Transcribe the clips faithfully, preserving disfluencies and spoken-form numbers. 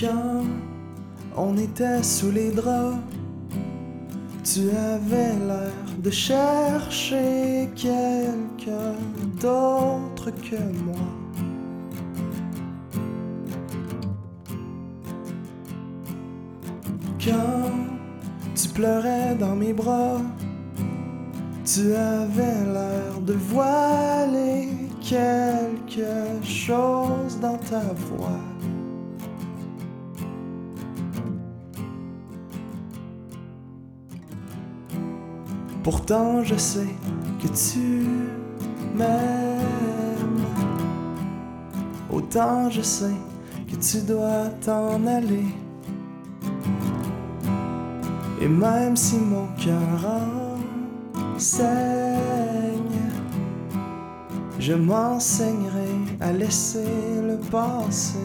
Quand on était sous les draps, tu avais l'air de chercher quelqu'un d'autre que moi. Quand tu pleurais dans mes bras, tu avais l'air de voiler quelque chose dans ta voix. Pourtant je sais que tu m'aimes. Autant je sais que tu dois t'en aller. Et même si mon cœur enseigne, je m'enseignerai à laisser le passer.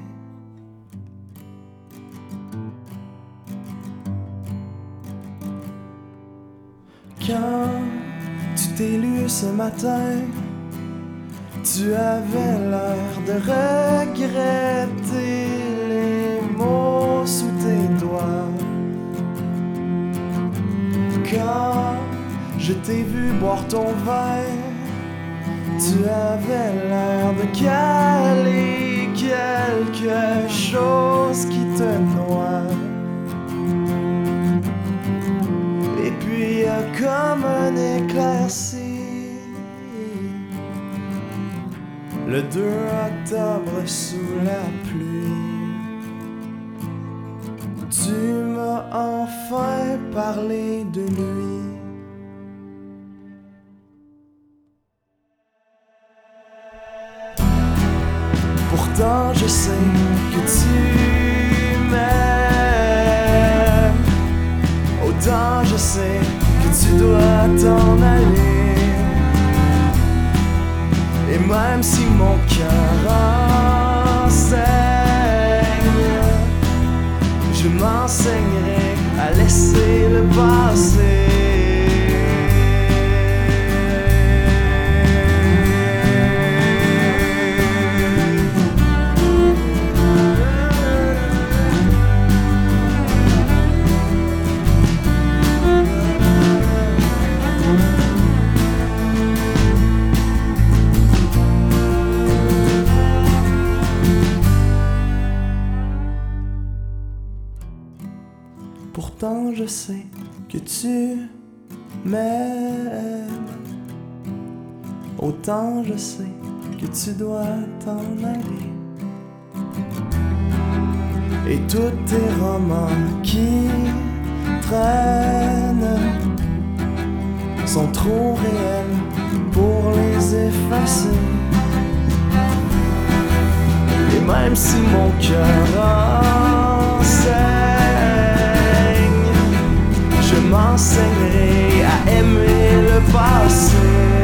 Quand tu t'es lu ce matin, tu avais l'air de regretter les mots sous tes doigts. Quand je t'ai vu boire ton verre, tu avais l'air de caler quelque chose qui te noie. Et puis y'a comme un éclairci, le deux octobre sous la pluie. Tu m'as enfin parlé de lui. Pourtant je sais que tu m'aimes. Autant je sais que tu dois t'en aller. Et même si mon cœur enseigne, je m'enseignerai à laisser le passer. Pourtant je sais que tu m'aimes. Autant je sais que tu dois t'en aller. Et tous tes romans qui traînent sont trop réels pour les effacer. Et même si mon cœur enseigne, je m'enseignerai à aimer le passé.